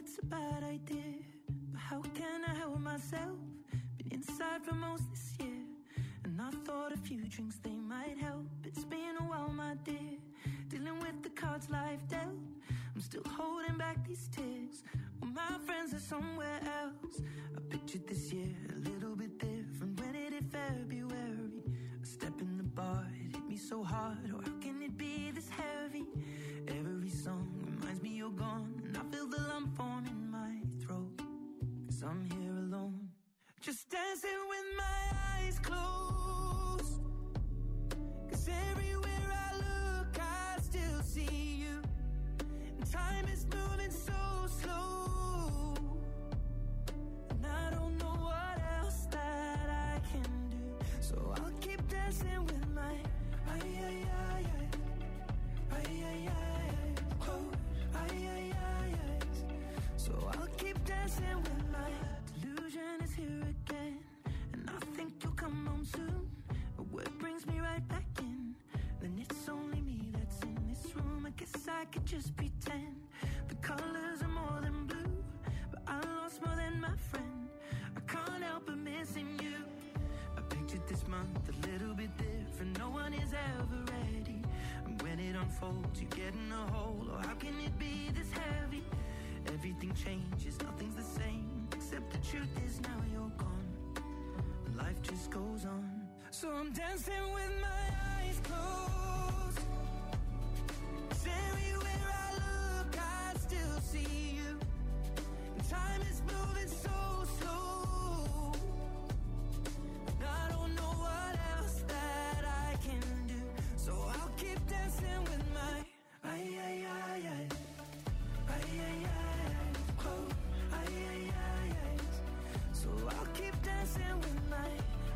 it's a bad idea, but how can I help myself? Been inside for most this year, and I thought a few drinks they might help. It's been a while, my dear, dealing with the cards life dealt. I'm still holding back these tears, well, my friends are somewhere else. I pictured this year a little bit different when it hit February. A step in the bar, it hit me so hard, oh how can it be this heavy? Every song reminds me you're gone, and I feel the lump form in my throat, 'cause I'm here alone, just dancing with my eyes closed. 'Cause everywhere I look I still see you, and time is moving so slow, and I don't know what else that I can do, so I'll keep dancing with my so I'll keep dancing with my delusion is here again, and I think you'll come home soon. But what brings me right back in? Then it's only me that's in this room. I guess I could just pretend the colors are more than blue, but I lost more than my friend. I can't help but missing you. I pictured this month a little bit different. No one is ever ready, and when it unfolds you get in a hole. Oh how can it be this heavy? Everything changes, nothing's the same, except the truth is now you're gone, and life just goes on. So I'm dancing with my eyes closed, 'cause everywhere I look I still see you, and time is moving so slow, and I don't know what else that I can do, so I'll keep dancing with my so I'll keep dancing with my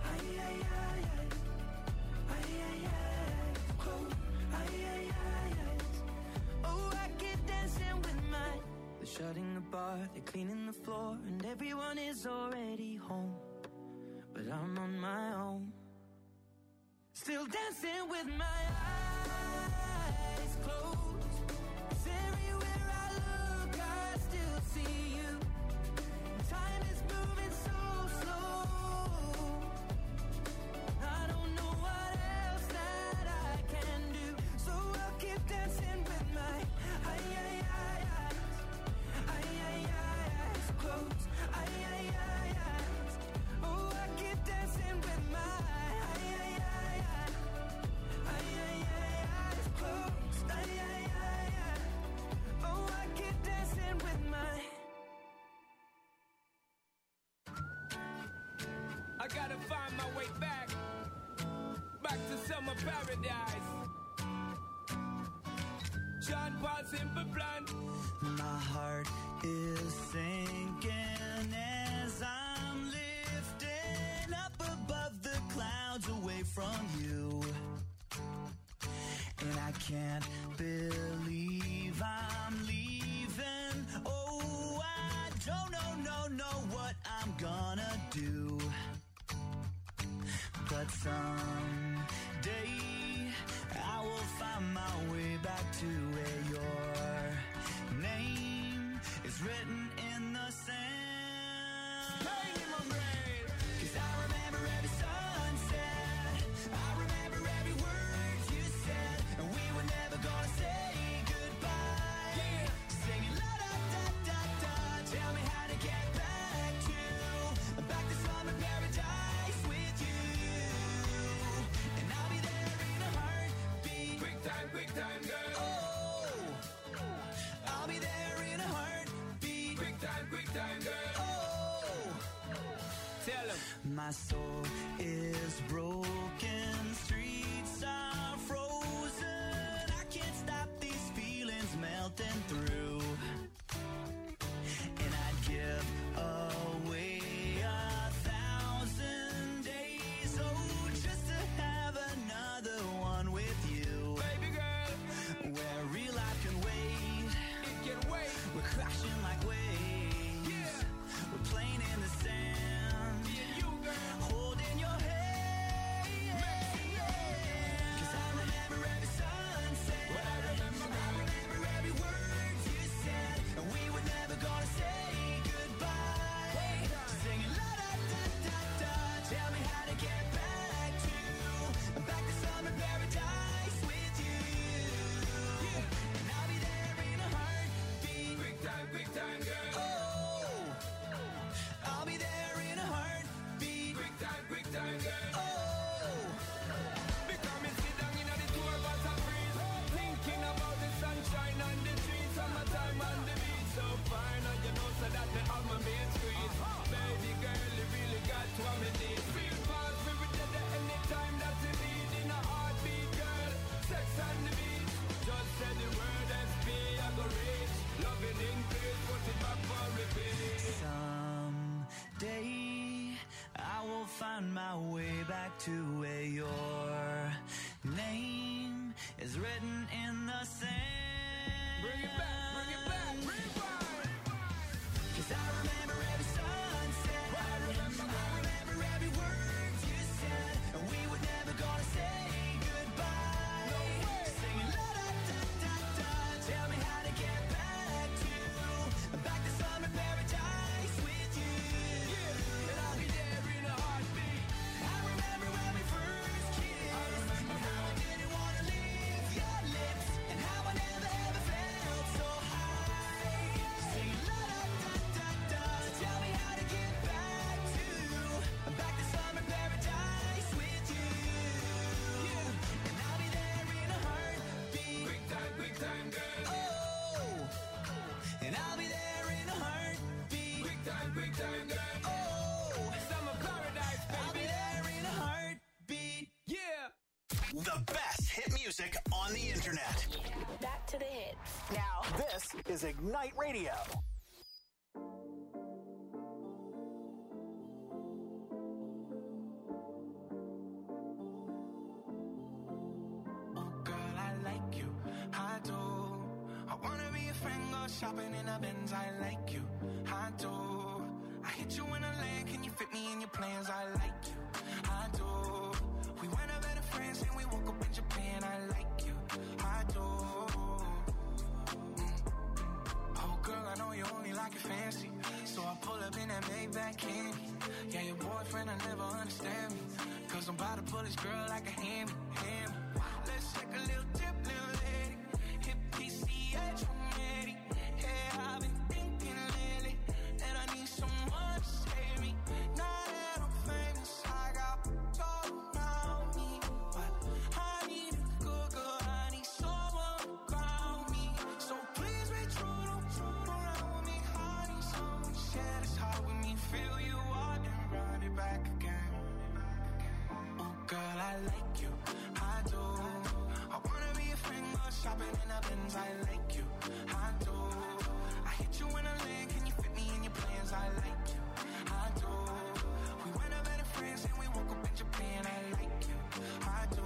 oh I keep dancing with my. They're shutting the bar, they're cleaning the floor, and everyone is already home, but I'm on my own, still dancing with my eyes closed. 'Cause everywhere I look I still see you, time is moving so slow, I don't know what else that I can do, so I'll keep dancing with my eyes closed. Oh I keep dancing with my eyes closed. Oh I keep dancing with my. I gotta find my way back to summer paradise. John Paul Simple Plan. My heart is sinking as I'm lifting up above the clouds away from you, and I can't believe I'm leaving. Oh I don't know what I'm gonna do, but someday I will find my way back to where your name is written in the sand. Bang in my brain. 'Cause I remember every sunset, I remember every word you said, and we were never gonna say goodbye. Yeah. Singing la da da da da, tell me how to get back to summer paradise with you, and I'll be there in a heartbeat. Quick time, girl. Oh, I'll be there in a heartbeat. Quick time, girl. Oh, Tell 'em. my soul is broken, streets are frozen, I can't stop these feelings melting through, and I'd give away 1,000 days, oh, just to have another one with you, Baby girl, where real life can wait, it can wait. we're crashing like waves, Yeah. we're playing in the sand, Me and you, girl. said the word SP, I go reach. Loving increase, put it back for repeat. Someday I will find my way back to where your name is written in the sand. Bring it back, rewind. 'Cause I remember every sunset. I remember every word you said. And we were never gonna say goodbye. No way. Singing la da da da da. Tell me how to get back to summer paradise with you. Yeah, and I'll be there in a heartbeat. I remember when we first kissed. And how I didn't wanna leave your lips. And how I never ever felt so high. Singing la da da da da. Tell me how to get back to summer paradise with you. Yeah, and I'll be there in a heartbeat. Quick time, girl. Oh, and I'll be there in a heartbeat. Quick time, girl. Oh, Summer paradise, I'll be baby. there in a heartbeat. Yeah. The best hit music on the internet. Back to the hits. Now, this is Ignite Radio. Girl, I like you, I do. I wanna be a friend, go shopping in a Benz. I like you, I do. I hit you in a land, can you fit me in your plans? I like you, I do. We went up better friends and we woke up in Japan. I like you, I do. Oh girl, I know you only like it fancy, so I pull up in that Maybach candy. Yeah, your boyfriend will never understand me, 'cause I'm about to pull this girl like a hammy. Let's take a little dip, little lady. Hit PCH from Eddie. Yeah, I've been thinking lately that I need someone to save me. Now that I'm famous, I got all around me, but I need a good girl. I need someone to ground me. So please be true, don't fool around with me. I need someone to share this heart with me. Feel you out and run it back again. Oh girl, I like you, I do. I wanna be a friend, go shopping in a Benz. I like you, I do. I hit you in a land, can you fit me in your plans? I like you, I do. We went up better friends and we woke up in Japan. I like you, I do.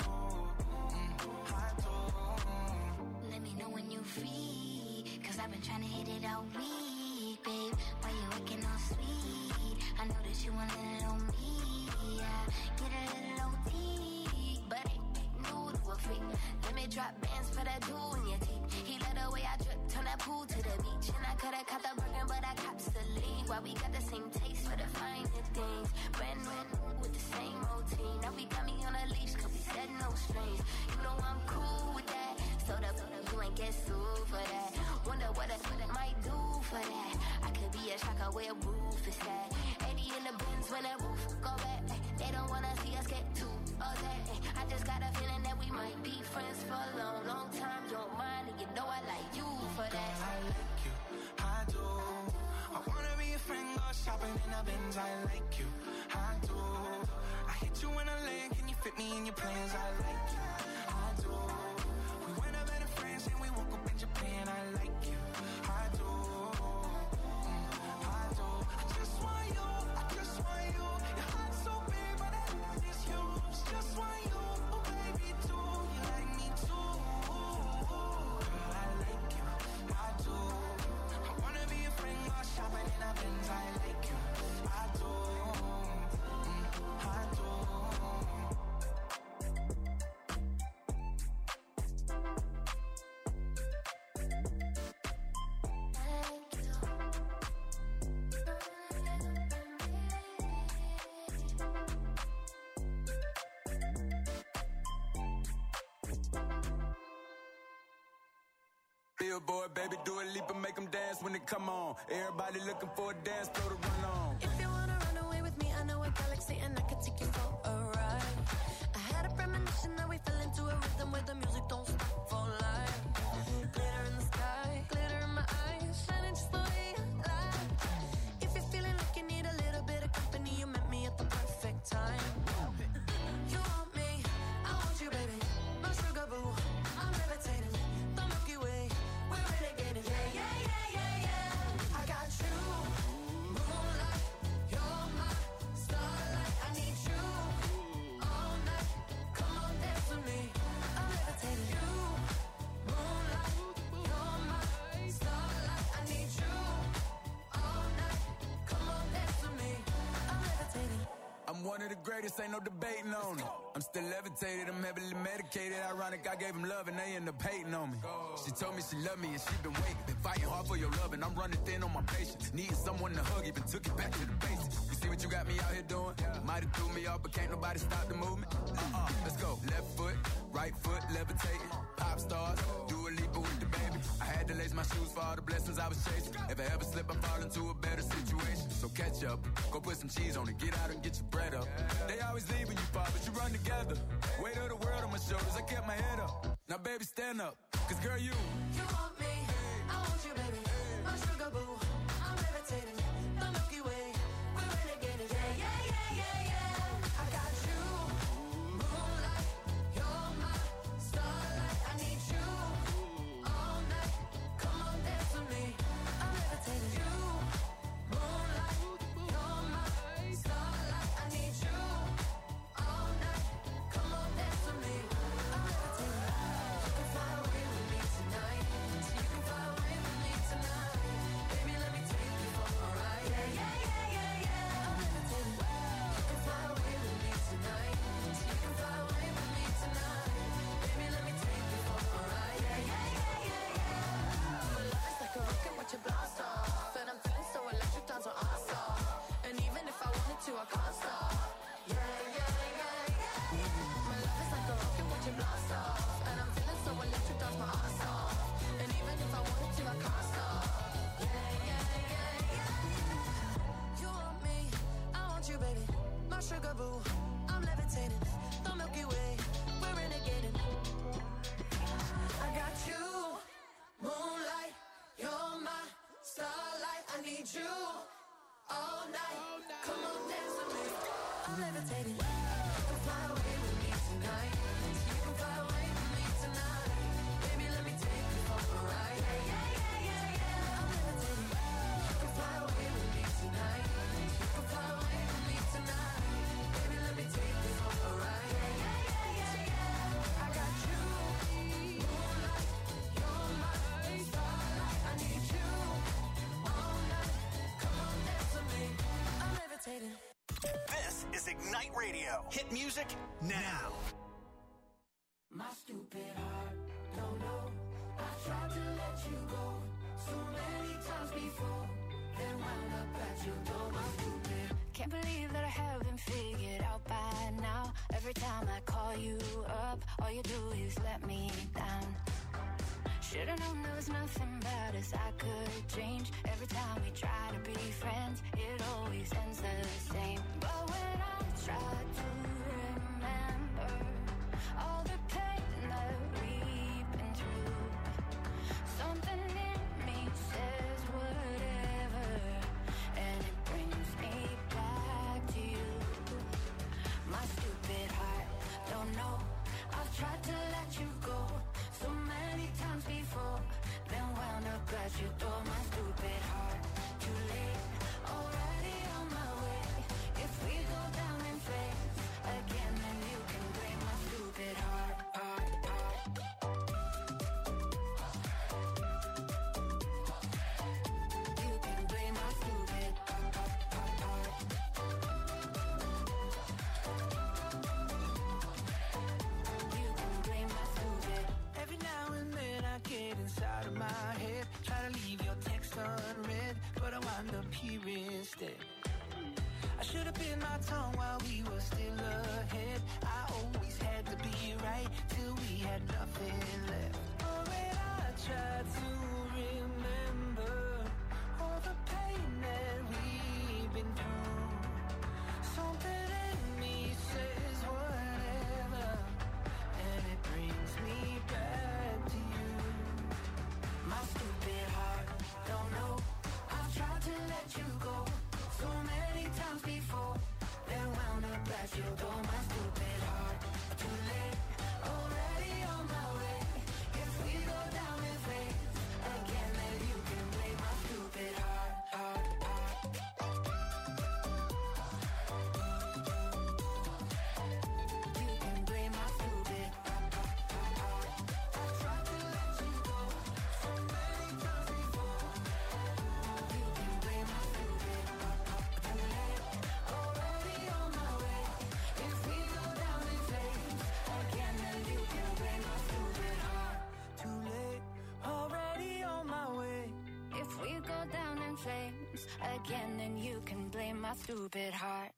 I do. Let me know when you free, 'cause I've been trying to hit it all week, babe. Why you looking all sweet? I know that you want a little me, yeah. Get a little OT, but ain't new to a freak. Let me drop bands for that jewel in your teeth. He let the way I drip, turn that pool to the beach. And I coulda caught the burger, but I cops the lead. Why we got the same taste for the finer things. Brand new with the same routine. Now we got me on a leash, 'cause we said no strings. You know I'm cool with that. So you ain't get sued for that. Wonder what I might do for that. I could be a shocker where roof is at. 80 in the Benz when the roof go back. They don't wanna see us get too upset. I just got a feeling that we might be friends for a long, long time. You don't mind, and you know I like you for that. Girl, I like you, I do. I wanna be a friend, go shopping in a Benz. I like you, I do. I hit you in a land, can you fit me in your plans? I like you, I do. We went up better friends and we woke up in Japan. I like you, I do. I do. I just want you, I just want you. Your heart's so big, but that is yours. Just want you, oh baby, too. You like me too. Girl, I like you, I do. I wanna be a friend, go shopping in a Benz. I like you, I do. I do. Billboard, baby, do a leap and make them dance when they come on. Everybody looking for a dance floor to run on. If you wanna run away with me, I know a galaxy and I can take you for a ride. I had a premonition that we fell into a rhythm where the music don't stop for life. Glitter in the sky, glitter in my eyes, shining just the way I like. If you're feeling like you need a little bit of company, you met me at the perfect time. You want me, I want you, baby. My sugar boo, I'm levitating. one of the greatest, ain't no debating on it. I'm still levitated, I'm heavily medicated. Ironic, I gave him love and they end up hating on me. She told me she loved me and she been waiting. Been fighting hard for your love and I'm running thin on my patience. Needing someone to hug, even took it back to the basics. You see what you got me out here doing? Might have threw me off, but can't nobody stop the movement. Let's go. Left foot, right foot, levitating. Pop stars, do a leap with the baby. I had to lace my shoes for all the blessings I was chasing. If I ever slip, I fall into a better situation. So catch up, go put some cheese on it, get out and get your bread up. They always leaving you far, but you run together. Weight of the world on my shoulders, I kept my head up. Now baby, stand up, cause girl, you want me, I want you, baby. My sugar boo, I'm levitating. The Milky Way, we're renegading. Yeah, yeah, yeah, yeah, yeah. I got you, moonlight. You're my starlight. I need you all night. Come on, dance with me. I'm levitating. You, moonlight. You're my starlight. I need you all night. Come on, dance with me. I'm levitating. You can fly away with me tonight. You can fly away with me tonight. Baby, let me take you for a ride. Yeah, yeah, yeah, yeah, yeah. I'm levitating. You can fly away with me tonight. You can fly away with me tonight. Baby, let me take you for a ride. Yeah, yeah, yeah, yeah, yeah. My love is like a rocket, watch it blast off. And I'm feeling so electric, dance with us off. And even if I wanted to, I can't stop. Yeah, yeah, yeah, yeah. My love is like a rocket, watch it blast off. And I'm feeling so electric, dance my ass off. And even if I wanted to, I can't stop. Yeah, yeah, yeah, yeah. You want me, I want you, baby. My sugar boo, I'm levitating. The Milky Way, we're renegading. I got you, moonlight. You're my starlight. I need you all night. Come on, dance with me. I'm levitating. You can fly away with me tonight. You can fly away with me tonight. Baby, let me take you for a ride. Yeah, yeah, yeah, yeah, yeah. I'm levitating. You can fly away with me tonight. You can fly away with me tonight. Baby, let me take you for a ride. Yeah, yeah, yeah, yeah, yeah. I got you, moonlight. You're my starlight. I need you all night. Come on, dance with me. I'm levitating. This is Ignite Radio. Hit music now. My stupid heart, don't know. I tried to let you go so many times before, then wound up at your door. My stupid. Can't believe that I haven't figured out by now. Every time I call you up, all you do is let me down. Should've known there was nothing about us I could change. Every time we try to be friends, it always ends the same. But when I try to remember all the pain that we've been through, something in me says whatever, and it brings me back to you. My stupid heart, don't know. I've tried to let you go so many times before, then wound up at your door. My stupid heart, too late, already on my way. If we go down in flames again, then you can blame my stupid heart, heart, heart. You can blame my stupid heart, heart, heart. You can blame my stupid. Every now and then I get inside of my head, try to leave your text unread, but I wind up here instead. I should have bit my tongue while we were still ahead. I always had to be right till we had nothing left. Oh, when I tried to remember all the pain that we've been through, something in me says whatever, and it brings me back to you. My stupid heart, don't know. I've tried to let you go so many times before, then wound up at your door. My stupid heart, too late, already on my stupid heart.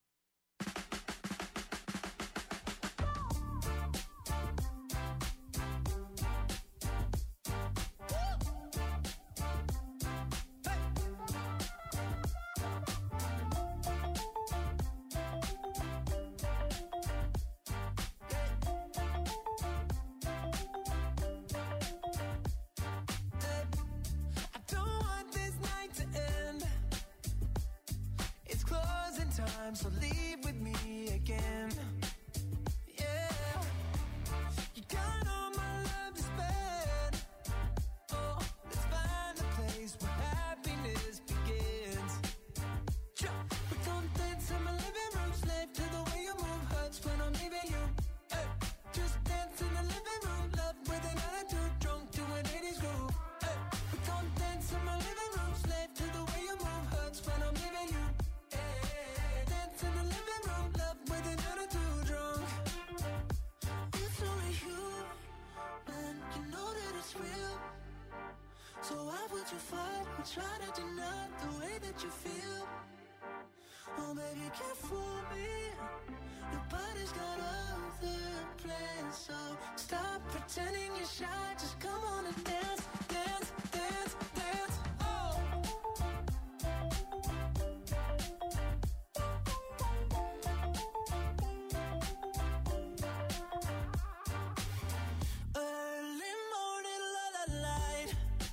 So leave with me again. Yeah, you got all my love to spend. Oh, let's find a place where happiness begins. We don't dance in my living room, slave to the way you move. Hurts when I'm leaving you. Hey, just dance in the living room, love with an attitude, drunk to an 80s groove. Hey, we don't dance in my living room, slave to the way you move. Hurts when I'm leaving you. So why would you fight or try to deny the way that you feel? Oh baby, you can't fool me. Your body's got other plans. So stop pretending you're shy. Just come on and dance, dance, dance, dance. Oh. Early morning, la la light.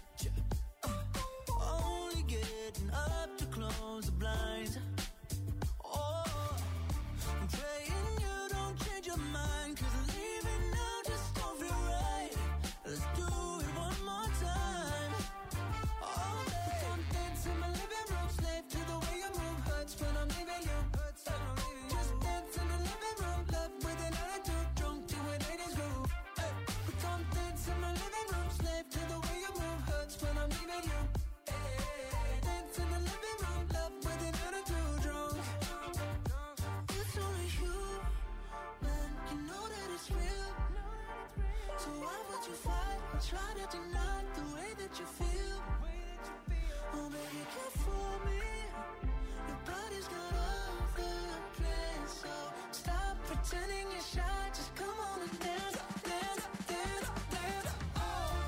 Only getting up to close the blinds. Oh, I'm praying you don't change your mind, 'cause leaving now just don't feel right. Let's do it one more time. Oh, baby, don't dance in my living room, slave to the way you move. Hurts when I'm leaving you. Just dance in the living room, love with an attitude, drunk to an 80s groove. Hey, but don't dance in my living room, slave to the way you move. Hurts when I'm leaving you. Dance in the living room, love with an attitude, drunk. It's only you, man, you know that it's real. So why would you fight or try to deny the way that you feel? Oh baby, you can't fool me. Your body's got other plans. So stop pretending you're shy. Just come on and dance, dance, dance, dance. Oh.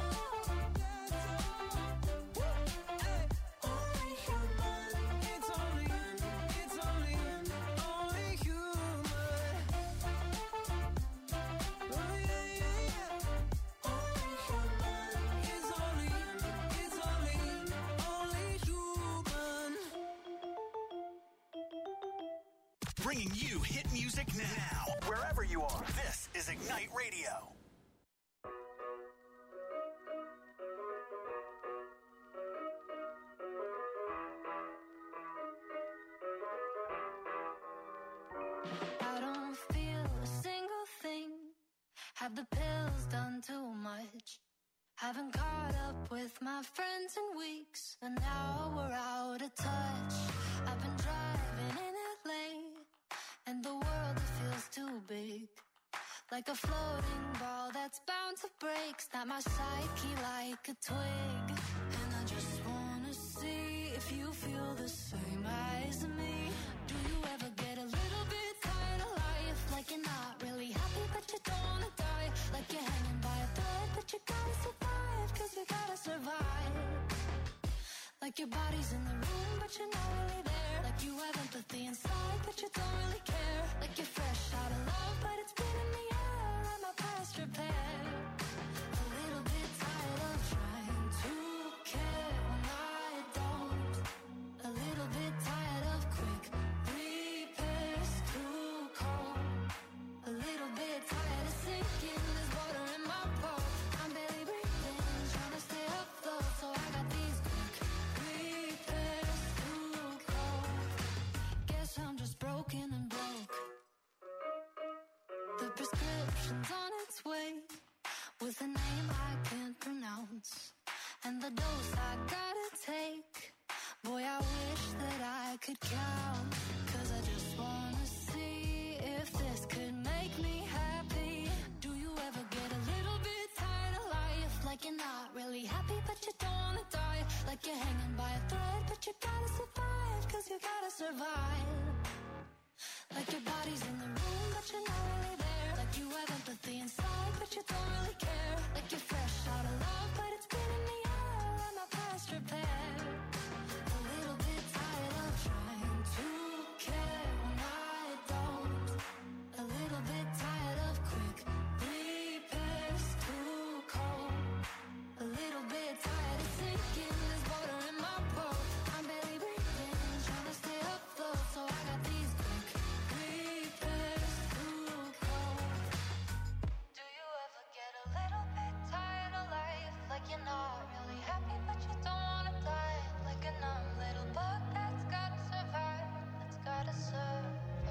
Only human, it's only human. Oh yeah, yeah, yeah. Only human, it's only human. Bringing you hit music now, wherever you are. This is Ignite Radio. I don't feel a single thing. Have the pills done too much? Haven't caught up with my friends in weeks, and now we're out of touch. I've been driving in LA, and the world it feels too big. Like a floating ball that's bound to break. Snap my psyche like a twig. And I just wanna see if you feel the same as me. Do you ever get a little bit tired of life? Like you're not really happy but you don't wanna die. Like you're hanging by a thread but you gotta survive, 'cause you gotta survive. Like your body's in the room but you're not really there. Like you have empathy inside but you don't really care. Like you're fresh out of love but it's been in the air and my past repair. A little bit tired of trying to care when I don't. A little bit tired of quick repairs too cold. A little bit tired of sinking, there's water in my pores. I'm barely breathing, trying to stay afloat. So I got these quick repairs too cold. Guess I'm just broken and broke. The prescription's on its way, with a name I can't pronounce, and the dose I gotta take. Boy, I wish that I could count, 'cause I just wanna see if this could make me happy. Do you ever get a little bit tired of life? Like you're not really happy but you don't wanna die. Like you're hanging by a thread but you gotta survive, 'cause you gotta survive. Like your body's in the room, but you're not really there. Like you have empathy inside, but you don't really care. Like you're fresh out of love, but it's been in the air and my past repair. A little bit tired of trying to care when I don't. A little bit tired of quick repairs, too cold. A little bit tired of sinking, there's water in my boat. I'm barely breathing, trying to stay afloat, so I got these quick repairs, too cold. Do you ever get a little bit tired of life? Like you're not really happy, but you don't wanna die. Like a numb little bug that's gotta survive, that's gotta survive.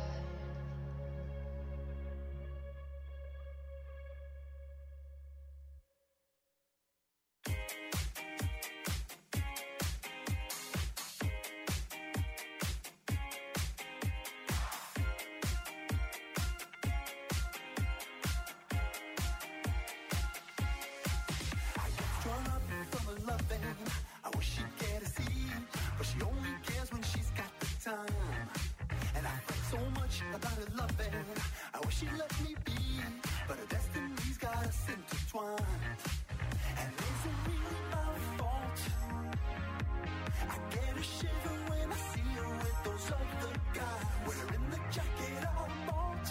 Strung up from a loving, I wish she'd get to see, but she only cares when she's got the time. And I fret so much about her loving, I wish she'd let me be, but her destiny's got us intertwined. And is it really my fault? I get a shiver when I see her with those other guys, wearing the jacket I bought.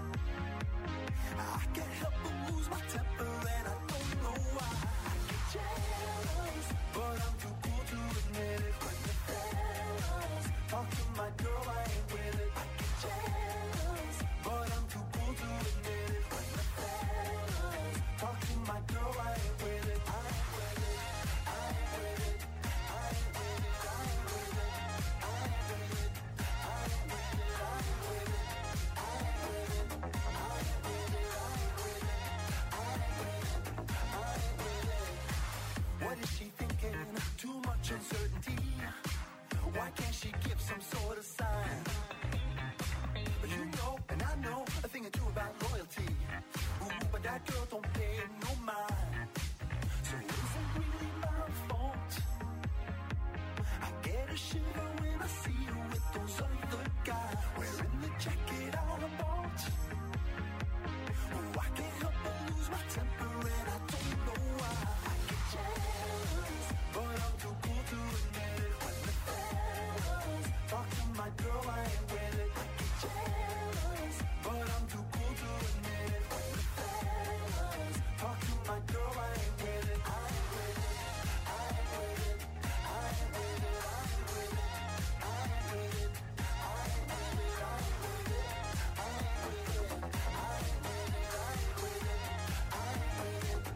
I can't help but lose my temper and I don't know why. I get jealous, but I'm too cool to admit it. When the fellas talk to my girl, I ain't with it. I get jealous, but I'm too cool to admit it. When the fellas talk to my girl, I ain't with it. I ain't with it. I ain't with it. I ain't with it. I ain't with it. I ain't with it. I ain't with it. I ain't with it. I ain't with it. I ain't with it. I ain't with it. I ain't with it. I ain't with it. What is she thinking? Too much uncertainty. Why can't she give some sort of sign? But you know, and I know a thing or two about loyalty. Ooh, but that girl don't pay no mind. So is it really my fault? I get a shiver when I see her with those other guys, wearing the jacket I bought. Oh, I can't help but lose my temper and I don't know why. I get jealous, but I'm too cool to admit it. When the fellas talk to my girl, I ain't with it. I get jealous, but I'm too cool to admit it. When the fellas talk to my girl, I ain't with it. I ain't with it. I ain't with it. I ain't with it. I ain't with it. I ain't with it. I ain't with it. I ain't with it. I ain't with it. I ain't with it. I ain't with it. I ain't with it.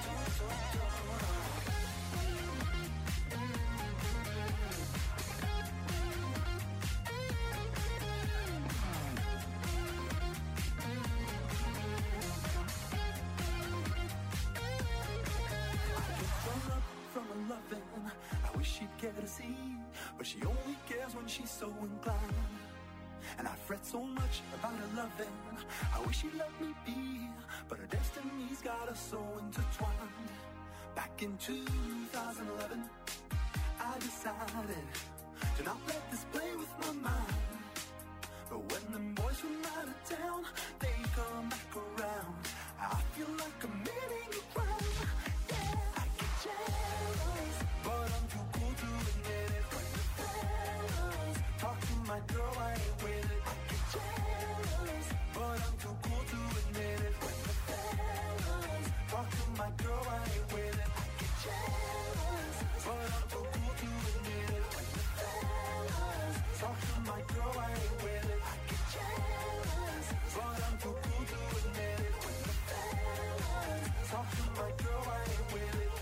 Strung up from a loving, I wish she'd care to see, but she only cares when she's so inclined. And I fret so much about her loving, I wish she'd let me be, but her destiny's got us so intertwined. Back in 2011, I decided to not let this play with my mind. But when them boys from out of town, they come back around, I feel like committing a crime. Yeah, I get jealous, but I'm too cool to admit it. When the fellas talk to my girl, I ain't with it. I get jealous, but I'm too cool to admit it. When the fellas talk to my girl, I ain't with it. I get jealous, but I'm too cool to admit it. When the fellas talk to my girl, I ain't with it. I get jealous, but I'm too cool to admit it. When the fellas talk to my girl, I ain't with it.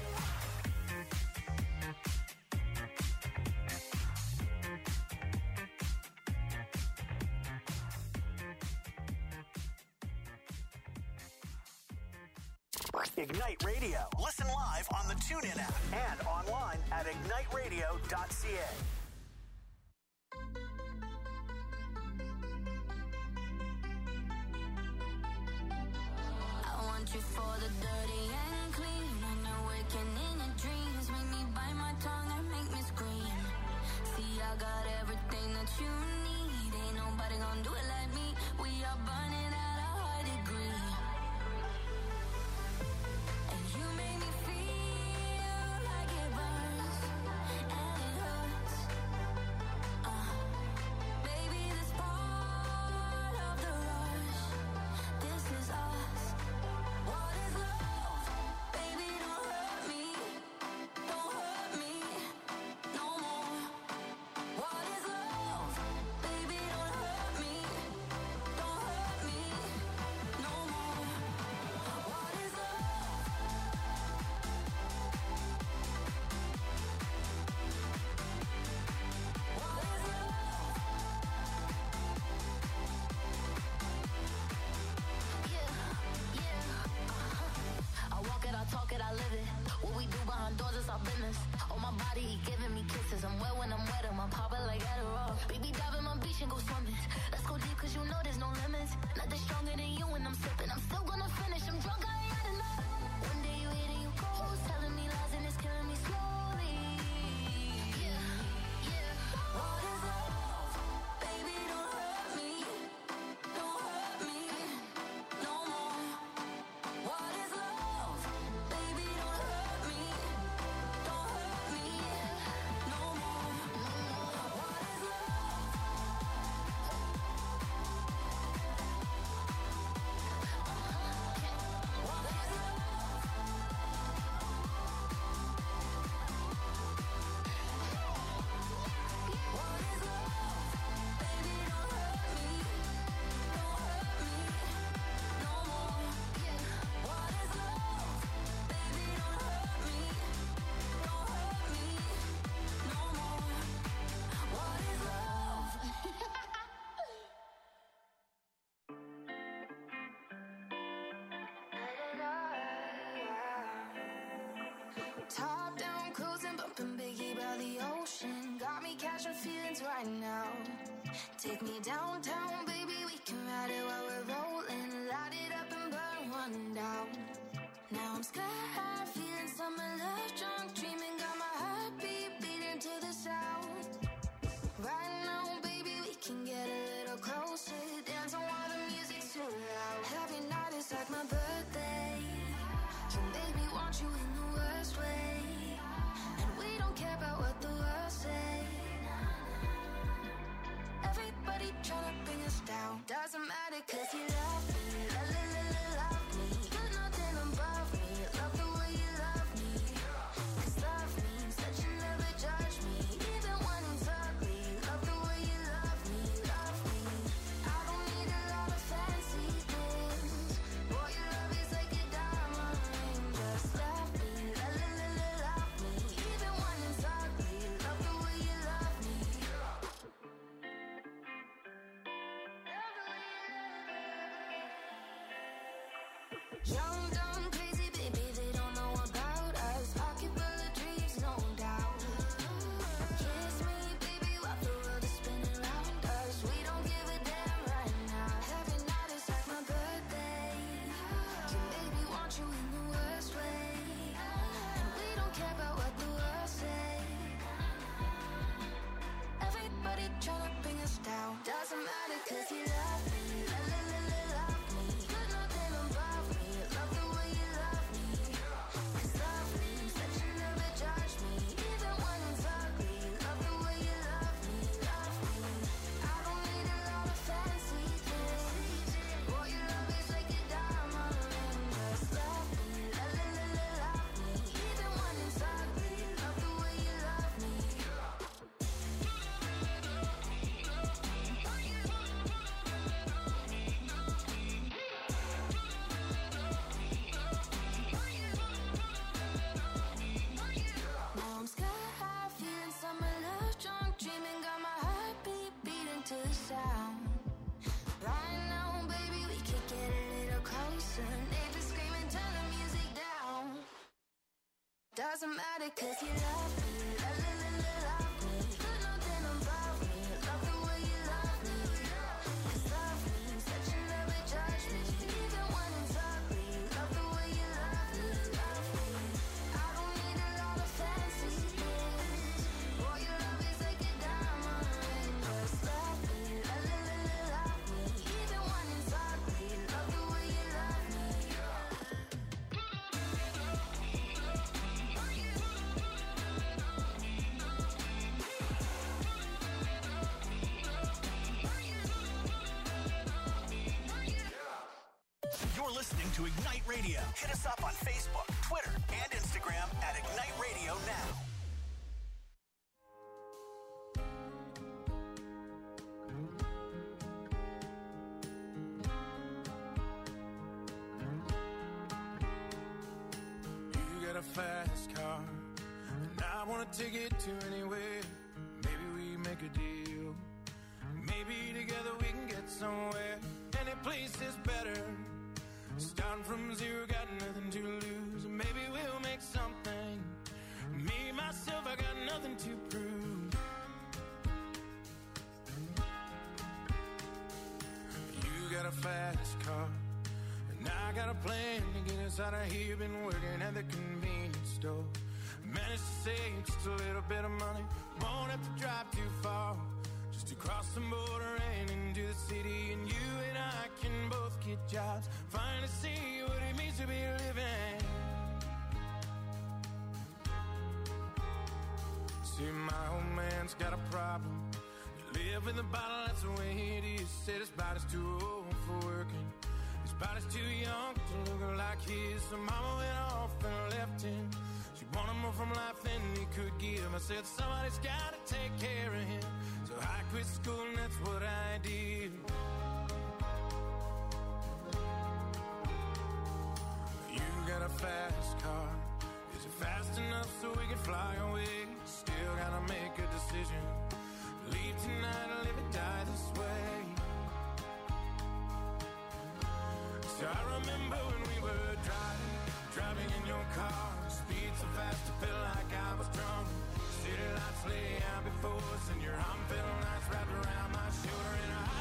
Ignite Radio. Listen live on the TuneIn app and online at igniteradio.ca. I want you for the dirty and clean. When you're waking in your dreams, make me bite my tongue and make me scream. See, I got everything that you need. it, I live it. What we do behind doors is our business. On my body, he giving me kisses. I'm wet when I'm wet, I'm popping like Adderall. Baby, dive in my beach and go swimming. Let's go deep, cause you know there's no limits. Nothing stronger than you when I'm sipping. I'm still gonna finish, I'm drunk, I ain't had enough. One day you hit and you go, telling me lies and it's killing me slowly. Yeah, yeah. What is love? Baby, don't hurt me. Don't hurt me no more. What is love? Baby, don't hurt me. Don't hurt me no more. What is love? What is love? What is love? Baby, don't hurt me. Don't hurt me no more. What is love? Baby, don't hurt me. Don't hurt me no more. What is love? Top down, cruising, bumping Biggie by the ocean. Got me catching feelings right now. Take me downtown, baby, we can ride it while we're rolling. Light it up and burn one down. Now I'm sky high, feeling summer love, drunk, dreaming. Got my heartbeat beating to the sound. Right now, baby, we can get a little closer. Dance on while the music's too loud. Every night is like my birthday. You make me want you in the worst way. And we don't care about what the world say. Everybody tryna bring us down. Doesn't matter cause you love me. Love me. Put nothing above me. Love the way you love me. Cause love means that you never judge me. Even when it's ugly. Love the way you love me. Love me. I don't need a lot of fancy things. Boy, your love is like a diamond ring. Just love me. Love me. Even when it's ugly. Love the way you love me. Young, dumb, crazy, baby, they don't know about us. Pocket full of dreams, no doubt. Kiss me, baby, while the world is spinning around us. We don't give a damn right now. Every night is like my birthday. You make me want you in the worst way. And we don't care about what the world say. Everybody tryna bring us down. Doesn't matter cause you love me. Love me. Put nothing above me. Love the way you love me. Cause love means that you never judge me. Even when it's ugly. Love the way you love me. Love me. I don't need a lot of fancy things. Boy, your love is like a diamond ring. Just love me. Love me. Even when it's ugly. Love the way you love me. Now I'm sky high, feeling summer love, drunk, dreaming. Got my heartbeat beating to the sound. Right now, baby, we could get a little closer. Neighbors screaming, turn the music down. Doesn't matter cause you love me. Love me. Put nothing above me. Love the way you love me. Cause love means that you never judge me. Even when it's ugly. Love the way you love me. Love me. I don't need a lot of fancy things. Boy, your love is like a diamond ring. Just love me. Love me. Even when it's ugly. Love the way you love me. You're listening to Ignite Radio. Hit us up on Facebook, Twitter, and Instagram at Ignite Radio Now. You got a fast car, and I wanna take it to anywhere. Maybe we make a deal. Maybe together we can get somewhere. Any place is better. Starting from zero, got nothing to lose. Maybe we'll got a plan to get us out of here. Been working at the convenience store. Managed to save just a little bit of money. Won't have to drive too far, just to cross the border and into the city. And you and I can both get jobs, finally see what it means to be living. See, my old man's got a problem. You live in the bottle, that's the way it is. Said his body's too old for working, his body's too young to look like his. So mama went off and left him. She wanted more from life than he could give. I said somebody's gotta take care of him, so I quit school and that's what I did. You got a fast car, is it fast enough so we can fly away? Still gotta make a decision, leave tonight or live or die this way. So I remember when we were driving in your car. Speed so fast I felt like I was drunk. City lights lay out before us and your arm felt nice wrapped around my shoulder. And I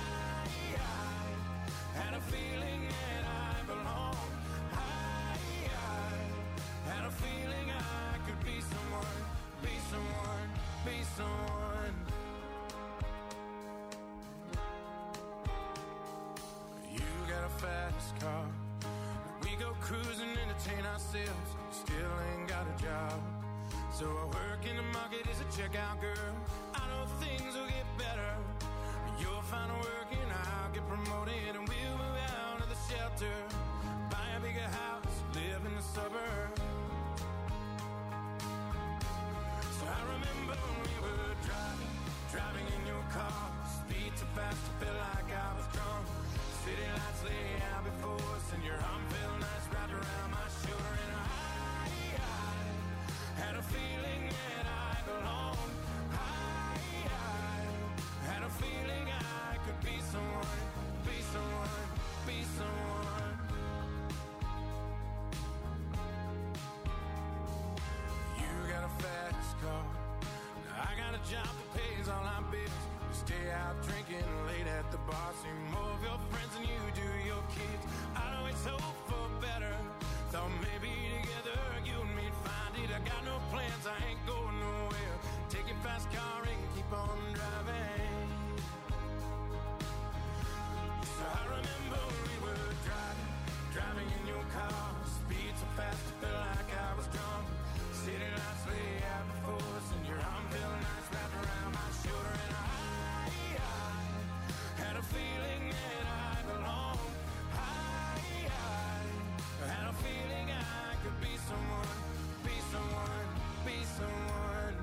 had a feeling that I belonged. I had a feeling I could be someone, be someone, be someone. You got a fast car, we go cruising, entertain ourselves. Still ain't got a job, so I work in the market as a checkout girl. I know things will get better, you'll find work and I'll get promoted, and we'll move out of the shelter, buy a bigger house, live in the suburbs. So I remember when we were driving in your car. Speed so fast I felt like I was drunk. City lights lay out before us and your arm felt nice wrapped around my shoulder. And I had a feeling that I belonged. I had a feeling I could be someone, be someone, be someone. You got a fast car, I got a job that pays all our bills. You stay out drinking late at the bar, see more of your friends than you do your kids. I always hope for better, thought maybe together you and me'd find it. I got no plans, I ain't going nowhere. Take your fast car and keep on driving. So I remember when we were driving in your car. Speed so fast I felt like I was drunk. City lights lay out before us and your arm felt nice wrapped around my shoulder. And I had a feeling that I belonged. I had a feeling I could be someone, be someone, be someone.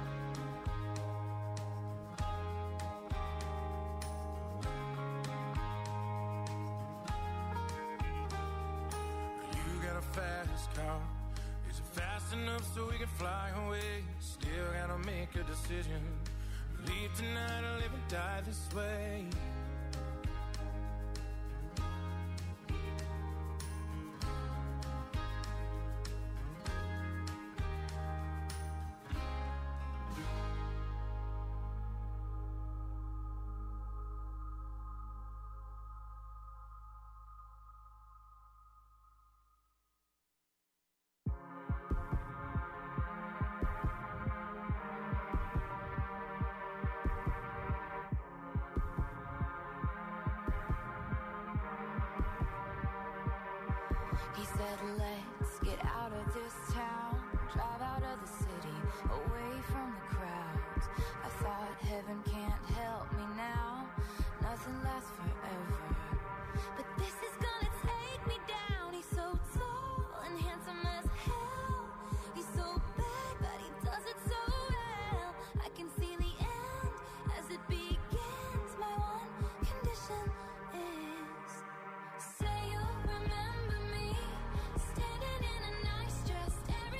You got a fast car, is it fast enough so we can fly away? Still gotta make a decision, leave tonight or live and die this way. He said, let's get out of this town, drive out of the city, away from the crowds. I thought heaven can't help me now, nothing lasts forever. But this is gonna take me down. He's so tall and handsome as hell. He's so bad, but he does it so well. I can see the end as it begins. My one condition is, say you'll remember me, standing in a nice dress, staring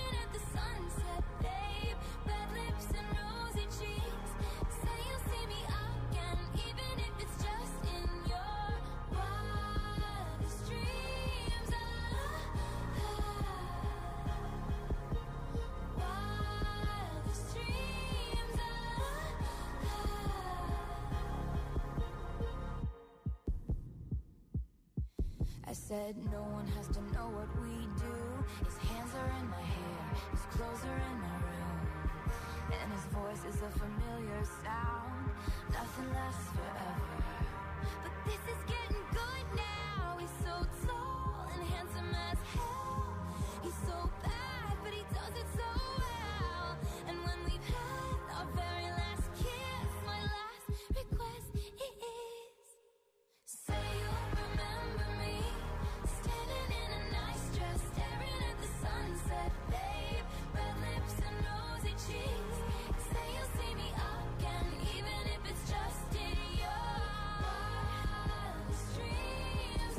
said no one has to know what we do. His hands are in my hair, his clothes are in my room, and his voice is a familiar sound. Nothing lasts forever, but this is getting good now. He's so tall and handsome as hell. He's so bad, but he does it so well. And when we've had our very last kiss, my last request is, say you'll remember me, standing in a nice dress, staring at the sunset, babe. Red lips and rosy cheeks. Say you'll see me again, even if it's just in your wildest dreams.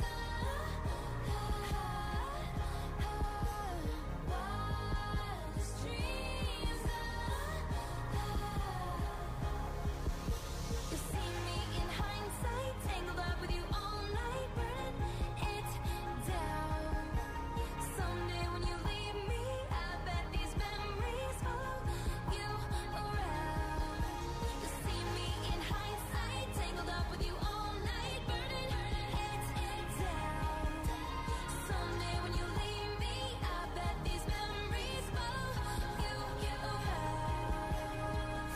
Wildest dreams. You see me in hindsight, tangled up with you all night, burning it down. Someday when you leave me, I bet these memories follow you around. You see me in hindsight, tangled up with you all night, burning it down. Someday when you leave me, I bet these memories follow you around.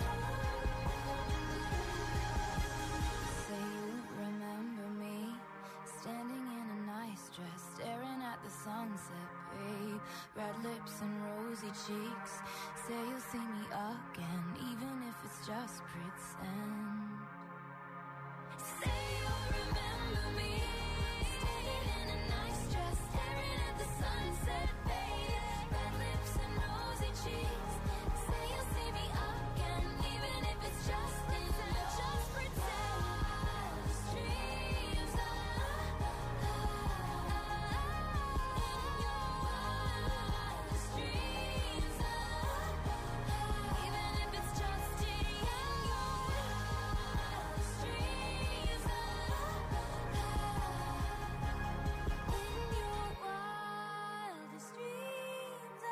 Say you remember me, standing in a nice dress, staring at the sunset, babe. Red lips and rosy cheeks. Say you'll see me again, even if it's just pretend. Say you'll remember me, standing in a nice dress, staring at the sunset, babe. Red lips and rosy cheeks. Say you'll see me again, even if it's just pretend. Wildest dreams. In your wildest dreams. Even if it's just in your wildest dreams. In your wildest dreams.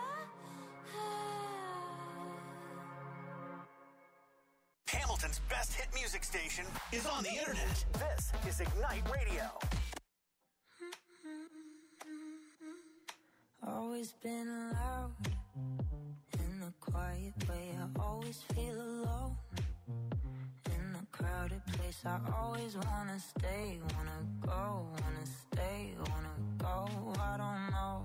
Hamilton's best hit music station is on the internet. This is Ignite Radio. Always been loud in a quiet way. I always feel alone in a crowded place. I always wanna stay, wanna go, wanna stay, wanna go. I don't know.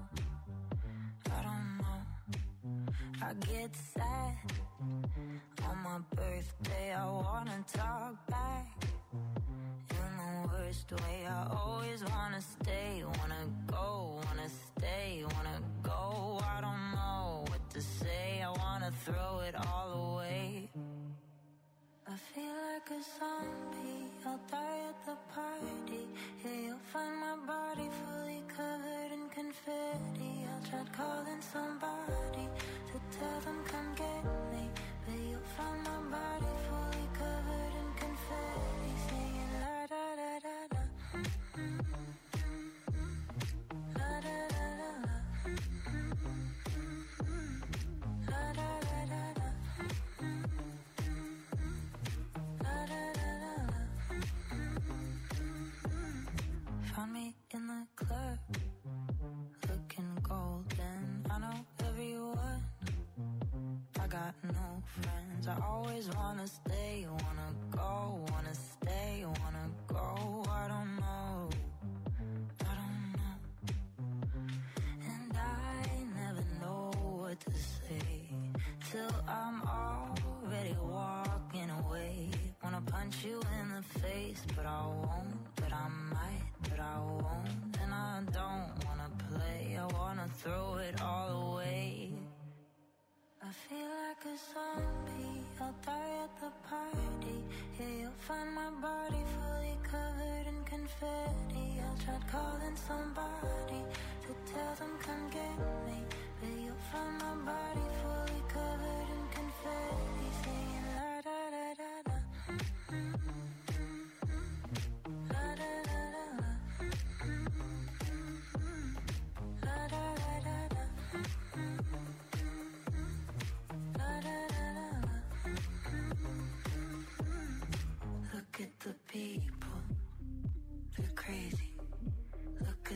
I get sad on my birthday. I wanna talk back in the worst way. I always wanna stay, wanna go, wanna stay, wanna go. I don't know what to say. I wanna throw it all away. I feel like a zombie. I'll die at the party. Yeah, you'll find my body fully covered in confetti. I tried calling somebody to tell them come get me, but you'll find my body fully covered in confetti, singing la da da da da. La da da da da. La da da da da. La da da da da. Found me in the club, looking golden. I know everyone, I got no friends. I always wanna stay, wanna go, wanna stay, wanna go. I don't know. And I never know what to say till I'm already walking away. Wanna punch you in the face, but I won't, but I might, but I won't. And I don't wanna play, I wanna throw it all away. I feel like a zombie, I'll die at the party. Yeah, you'll find my body fully covered in confetti. I tried calling somebody to tell them come get me, but you'll find my body fully covered in confetti, singing la da da da da. La da da da da. La da da da da. La da da da da. Look at the people, they're crazy. Look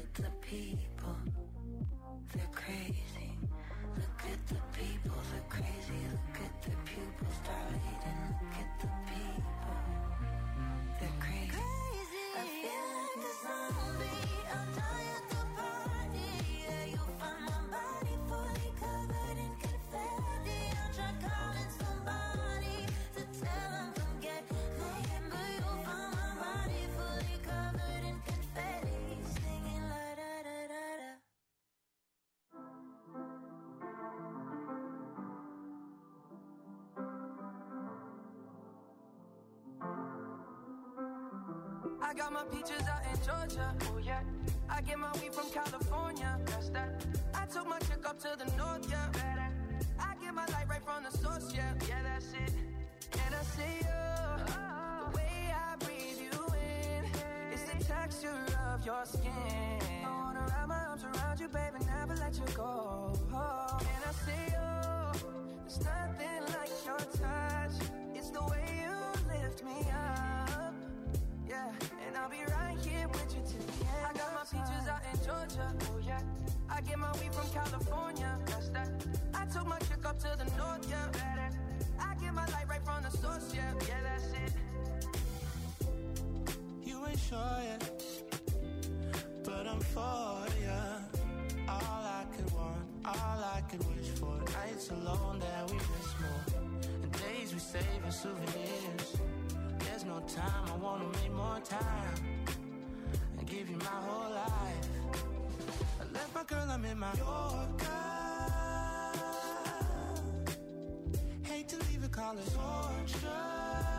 I got my peaches out in Georgia, oh yeah. I get my weed from California, that's that. I took my chick up to the north, yeah. I get my light right from the source, yeah. Yeah, that's it. And I see you, the way I breathe you in, it's the texture of your skin. I wanna wrap my arms around you, baby, never let you go. And I see you, there's nothing like your touch. It's the way you lift me up, yeah. And I'll be right here with you till the end. I got my peaches out in Georgia, oh yeah. I get my weed from California, that's that. I took my chick up to the north, yeah. I get my light right from the source, yeah. Yeah, that's it. You ain't sure yet, but I'm for ya. All I could want, all I could wish for. Nights alone that we miss more, and days we save as souvenirs. There's no time, I wanna make more time and give you my whole life. I left my girl, I'm in my Yorker. Hate to leave it, call it torture.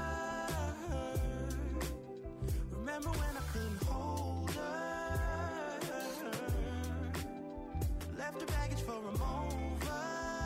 Remember when I couldn't hold her? Left her baggage for a mover.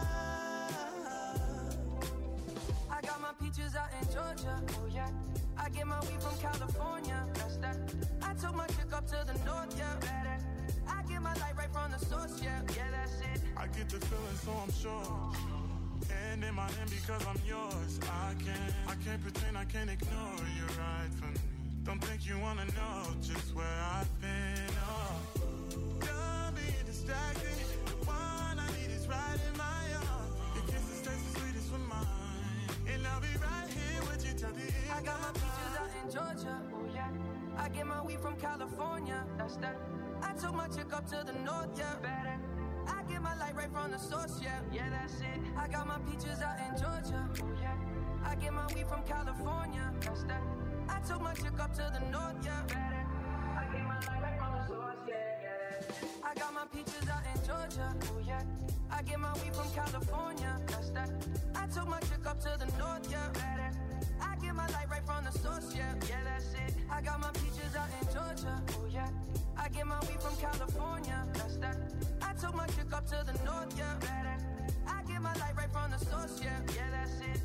I got my peaches out in Georgia, oh yeah. I get my weed from California, that's that. I took my chick up to the north, yeah. I get my light right from the source, yeah. Yeah, that's it. I get the feeling, so I'm sure. And in my hand because I'm yours. I can't pretend, I can't ignore you right from me. Don't think you wanna know just where I've been. Oh, don't be distracted. The one I need is right in my arms. Your kisses taste the sweetest with mine, and I'll be right here with you till the end. I got my peaches out in Georgia, oh yeah. I get my weed from California, that's that. I took my chick up to the north, yeah. I get my light right from the source, yeah. Yeah, that's it. I got my peaches out in Georgia, oh yeah. I get my weed from California, that's that. I took my chick up to the north, yeah. I get my light right from the source, yeah. I got my peaches out in Georgia, oh yeah. I get my weed from California, that's that. I took my chick up to the north, yeah. I get my light right from the source, yeah. Yeah, that's it. I got my peaches out in Georgia, oh yeah. I get my weed from California, that's that. I took my chick up to the north, yeah. I get my light right from the source, yeah. Yeah, that's it.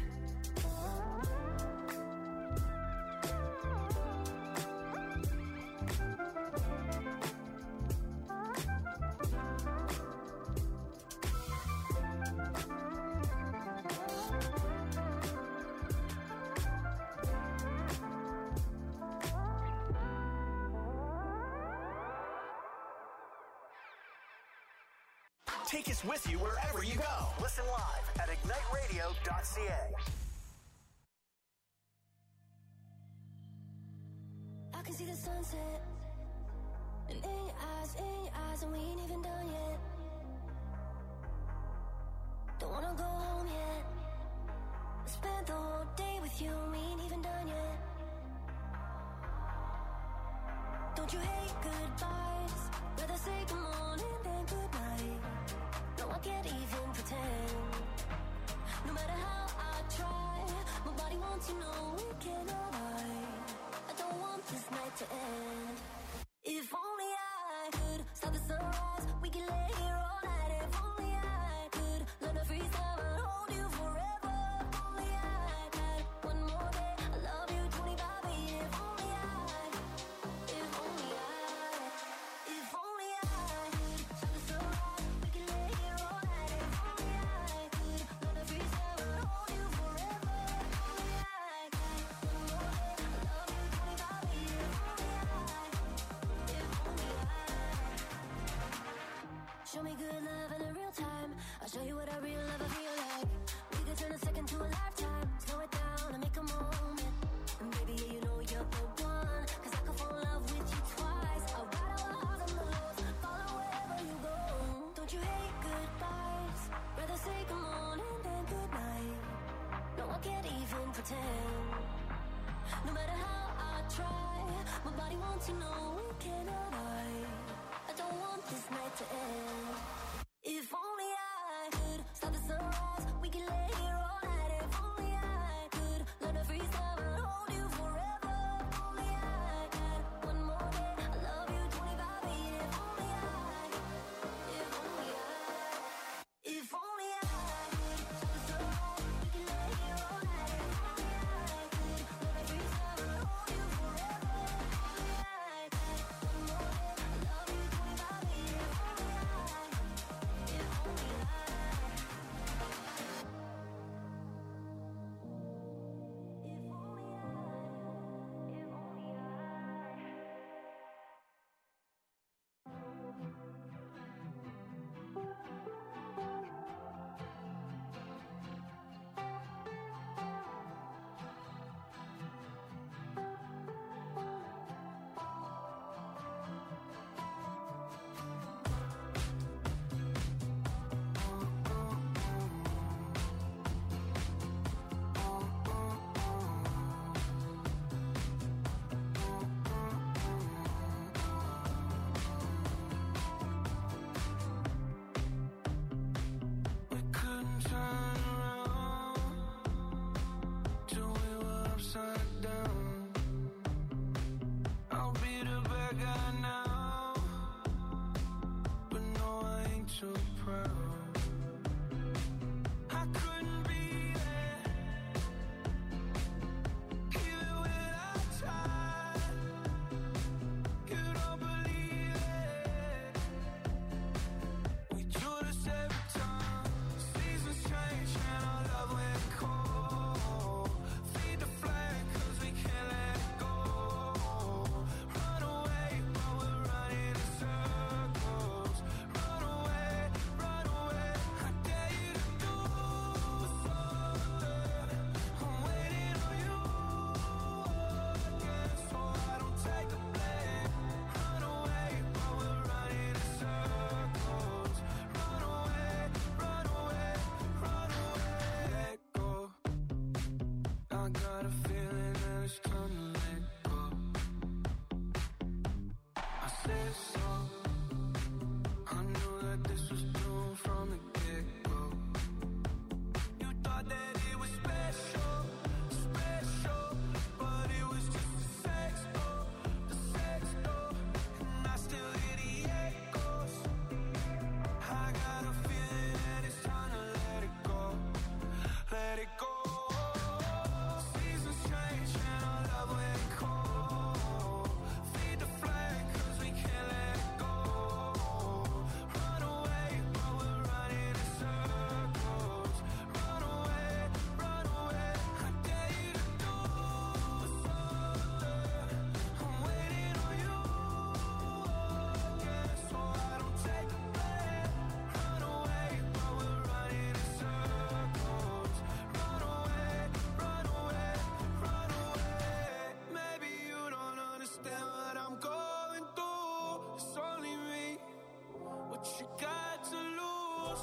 Take us with you wherever you go. Listen live at igniteradio.ca. I can see the sunset, and in your eyes, and we ain't even done yet. Don't wanna go home yet. I spent the whole day with you, we ain't even done yet. Don't you hate goodbyes? Rather say good morning than good night. No, I can't even pretend. No matter how I try, my body wants to know we cannot hide. I don't want this night to end. If only I could stop the sunrise, we can lay here all night. If only I could learn to freeze time and hold you forever. If only I had one more day, I love you 25/8. If only I could stop the sunrise, we can lay here all night. If only I could learn to freeze time and hold you forever. If only I had one more day, I love you 25/8. Show me good love in a real time. I'll show you what a real lover feel like. We could turn a second to a lifetime. Slow it down and make a moment. And baby, yeah, you know you're the one. Cause I could fall in love with you twice. I'll ride all the highs and the lows, follow wherever you go. Don't you hate goodbyes? Rather say good morning than good night. No, I can't even pretend. No matter how I try, my body wants to know we cannot hide. I don't want this night to end. If only I could stop the sunrise, we can lay here all night. If only I could learn to freeze time and hold you forever. If only I had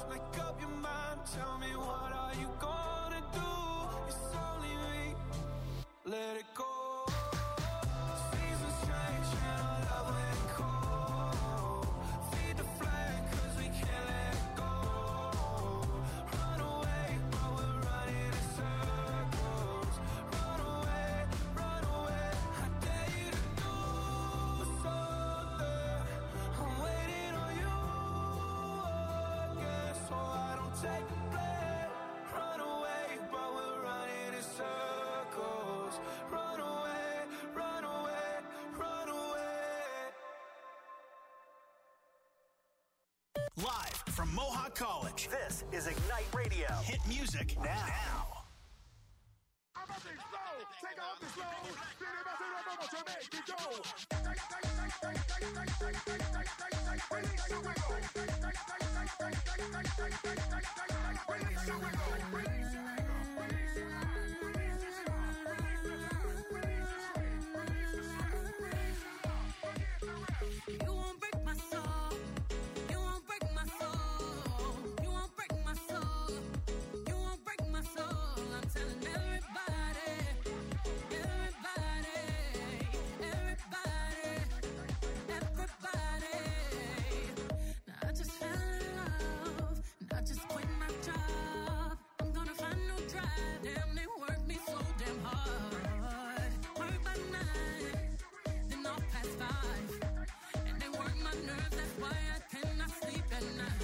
make up your mind. Tell me, what are you gonna do? It's only me. Let it go. Seasons change and our love went cold. Feed the flame 'cause we can't let it go. Run away, but we're running in circles. Run away, I dare you to do something. I'm waiting on you again, so I don't take the blame. Run away, but we're running in circles. Run away, run away, run away. Live from Mohawk College, this is Ignite Radio. Hit music now. Take off the slow. To make it go. Release your wiggle. Release your wiggle. Release your You won't break my soul. You won't break my soul. You won't break my soul. You won't break my soul. I'm telling everybody, everybody, everybody, everybody. Now I just fell in love. Now I just quit my job. I'm gonna find no drive. Damn, they work me so damn hard. Work by 9, then off past 5. And they work my nerves, that's why I cannot sleep at night.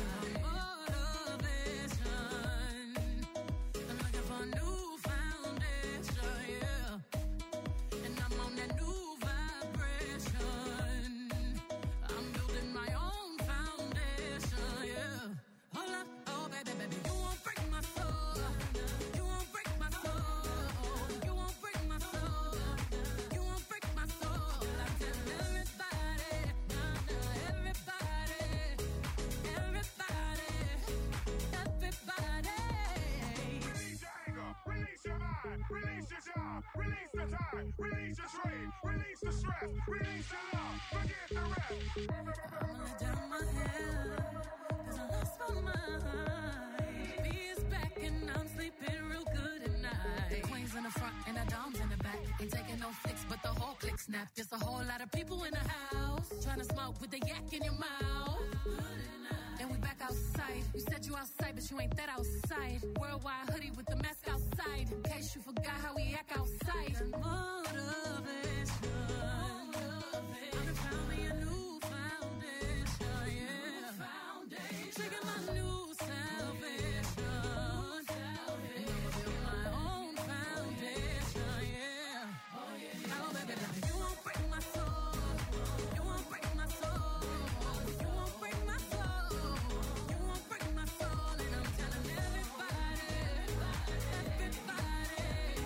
Motivation. I'm looking for a new foundation, yeah. And I'm on that new vibration. I'm building my own foundation, yeah. Hold up, oh baby, baby, you won't break my soul. You won't break my soul. You won't break my soul. You won't break my soul. I'm telling everybody, everybody, everybody, everybody. Release your anger. Release your mind. Release your job. Release the time. Release your trade. Release the stress. Release the love. Forget the rest. I'm lay down my head 'cause I lost my mind. B is back and I'm sleeping real good at night. The queens in the front and the doms in the back. Ain't taking no flicks, but the whole click snap. Just a whole lot of people in the house trying to smoke with the yak in your mouth. And we back outside. You said you outside, but you ain't that outside. Worldwide hoodie with the mask outside. In case you forgot how we act outside. Motivation. I found me a new foundation, yeah. Trigger my new salvation. And I'ma build my own foundation, yeah. Oh, baby, baby, you won't break my soul. You won't break my soul. You won't break my soul. You won't break my soul. And I'm telling everybody, everybody,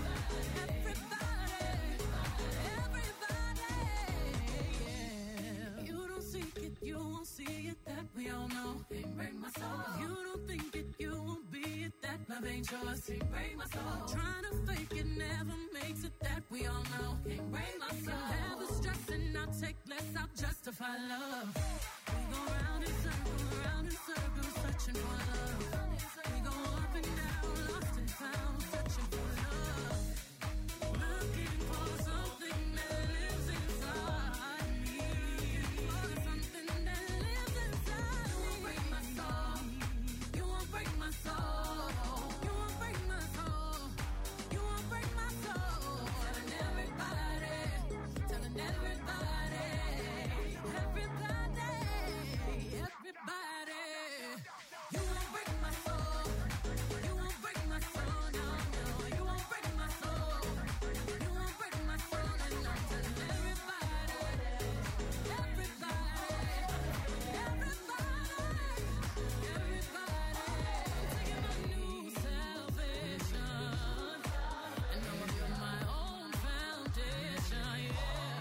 everybody, yeah. You don't seek it, you won't see it, that we all know. Can't break my soul. You don't think it, you won't be it, that love ain't yours. Can't break my soul. Trying to fake it never makes it, that we all know. Can't break my soul. Have a stress and I'll take less, I'll justify love. We go round in circles, searching for love. We go up and down, lost and found, searching for love. Looking for something that lives inside me. For something that lives inside me. You won't break my soul. You won't break my soul. You won't break my soul. You won't break my soul. Telling everybody, telling everybody, everybody, everybody. You won't break my soul. You won't break my soul. No, no. You won't break my soul. You won't break my soul. And I'm telling everybody, everybody, everybody, everybody. I'm taking my new salvation. And I'ma build my own foundation, yeah.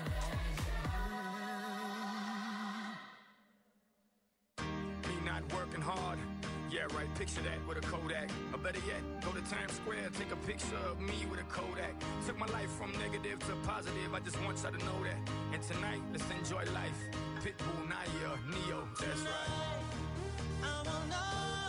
Me not working hard. Yeah, right, picture that with a Kodak. Or better yet, go to Times Square, take a picture of me with a Kodak. Took my life from negative to positive, I just want y'all to know that. And tonight, let's enjoy life. Pitbull, Naya, Neo, that's right. I will know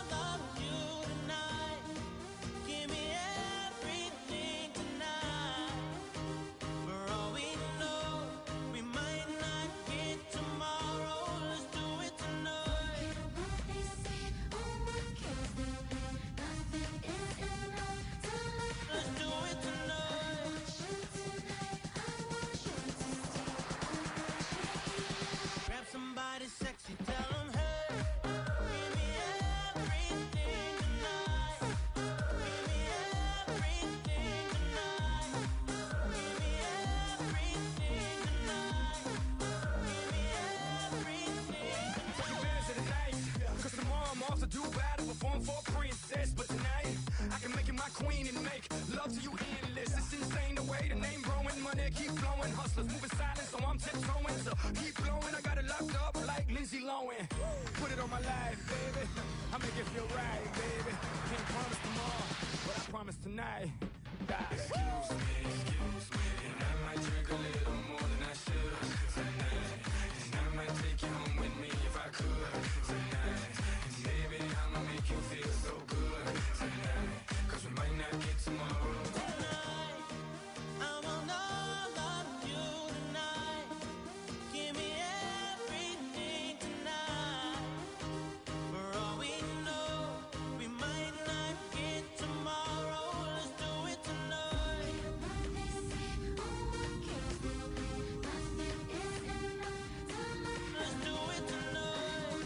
to you endless. It's insane the way the name growing, money keep flowing. Hustlers moving silent, so I'm tiptoeing. So keep blowing, I got it locked up like Lindsay Lohan. Put it on my life, baby. I make it feel right, baby. Can't promise tomorrow, but I promise tonight. Excuse me, and I might drink a little more than I should tonight. And I might take you home with me if I could tonight. And baby, I'ma make you feel so good tonight. Cause we might not get tomorrow. Tonight, I want all of you tonight. Give me everything tonight. For all we know, we might not get tomorrow. Let's do it tonight. Let's do it tonight.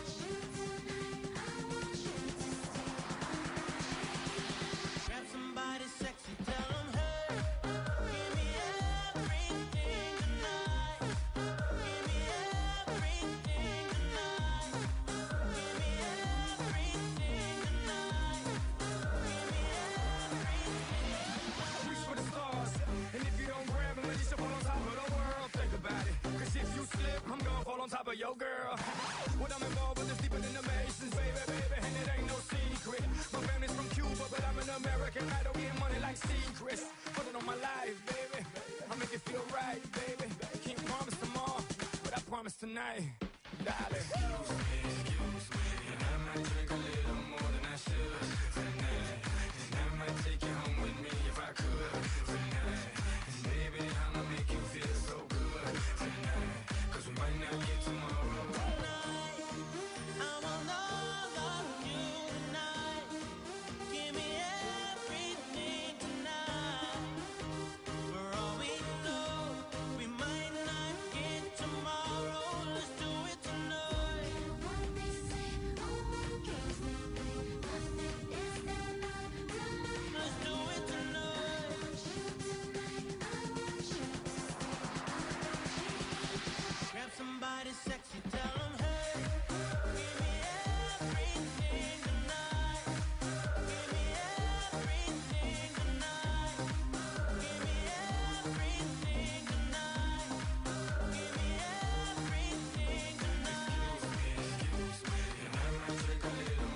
Grab somebody sexy, tell them, hey, give me everything tonight. Give me everything tonight. Give me everything tonight. Give me everything. Reach for the stars, and if you don't grab them, you should fall on top of the world. Think about it, cause if you slip, I'm gonna fall on top of your girl. What I'm involved with is deeper than the Masons, baby, and it ain't no secret. My family's from Cuba, but I'm an American. I don't get money like secrets. Put it on my life, baby. I make it feel right, baby. Can't promise tomorrow, but I promise tonight, darling. Excuse me, and I might drink a little more than I should tonight.